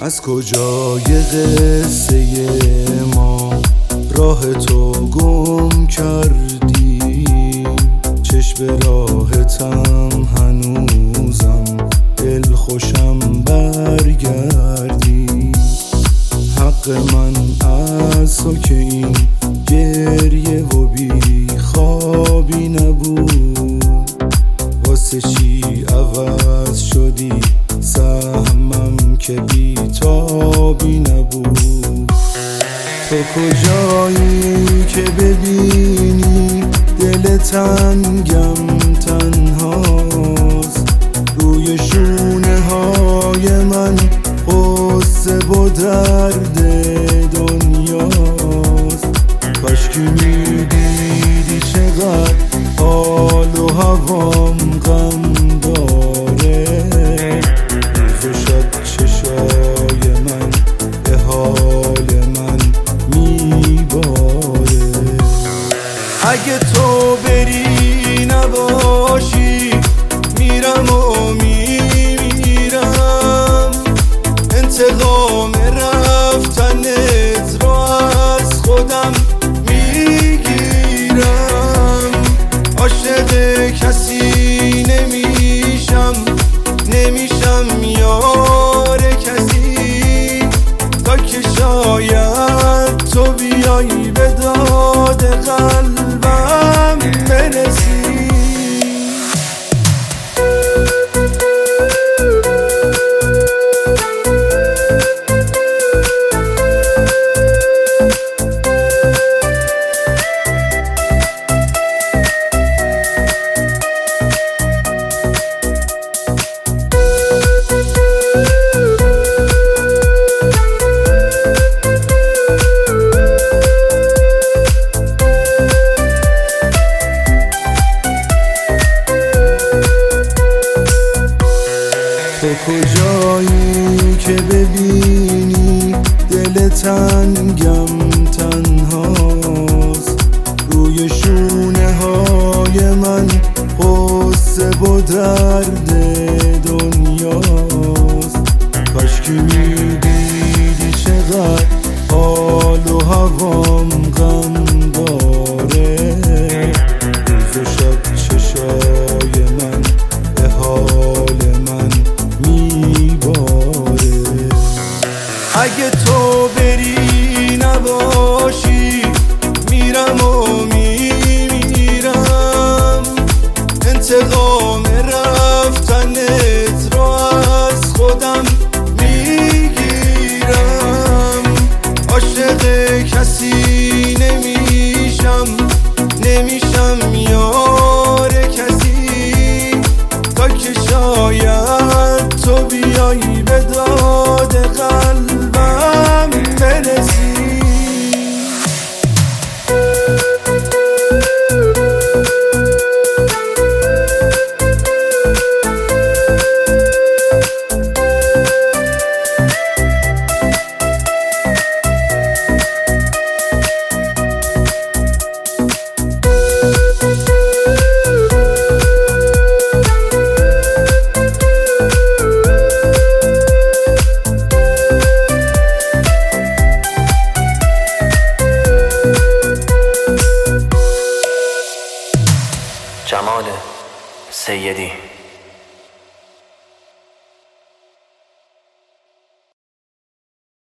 از کجای قصه ما راه تو گم کردی؟ چشم راحتم هنوزم، دل خوشم برگردی. حق من از تو که این گریه و بی خوابی نبود. واسه چی عوض شدی؟ سهمم که بی تابی نبود. تو کجایی که ببینی دل تنگم تنهاست؟ روی شونه های من قصه و درد دنیاست. کاشکی میدیدی چقدر حال و هوام غم داره. روز و شب چشای من به حال من میباره. اگه تو بری نباشی میرم و میمیرم. انتقام رفتنت رو از خودم میگیرم. عاشق کسی نمیشم یار کسی، تا که شاید تو بیایی به داد قلبم برسی. تو کجایی که ببینی دل تنگم تنهاست؟ روی شونه های من قصه و درد دنیاست. کاشکی میدیدی چقدر حال و هوام غم داره. روز و شب چشای من به حال من میباره. اگه تو بری نباشی میرم و میمیرم. انتقام رفتنت رو از خودم میگیرم. عاشق کسی نمیشم یار کسی، تا که شاید تو بیایی به داد قلبم برسی. جمال سیدی.